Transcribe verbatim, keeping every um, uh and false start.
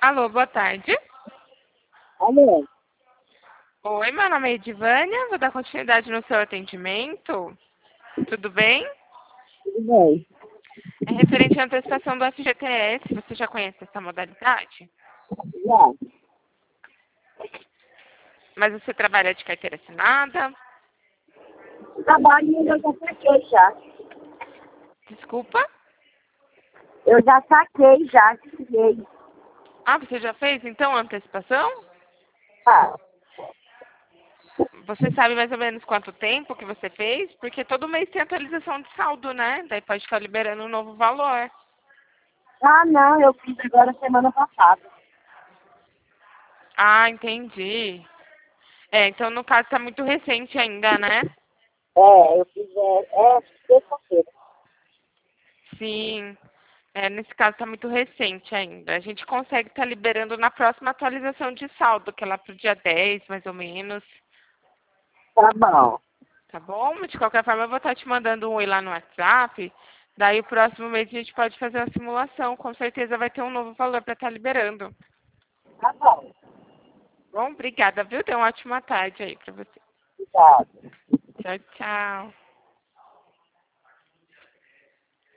Alô, boa tarde. Alô, Oi, meu nome é Edivânia, vou dar continuidade no seu atendimento. Tudo bem? tudo bem? É referente à antecipação do F G T S, você já conhece essa modalidade? Já, Mas você trabalha de carteira assinada? trabalho eu já saquei já. Desculpa? Eu já saquei já, cheguei. Ah, você já fez então a antecipação? Ah, Você sabe mais ou menos quanto tempo que você fez? Porque todo mês tem atualização de saldo, né? Daí pode estar liberando um novo valor. ah, não, eu fiz agora semana passada. Ah, entendi. É, então no caso tá muito recente ainda, né? É, eu fiz, é, é sexta-feira. Sim. É, nesse caso está muito recente ainda. A gente consegue estar liberando na próxima atualização de saldo, que é lá para o dia dez, mais ou menos. Tá bom, Tá bom? De qualquer forma, eu vou estar te mandando um oi lá no WhatsApp. Daí, o próximo mês, a gente pode fazer uma simulação. Com certeza vai ter um novo valor para estar liberando. tá bom. Bom, obrigada, viu? Tenha uma ótima tarde aí para você. Obrigado. Tchau, tchau.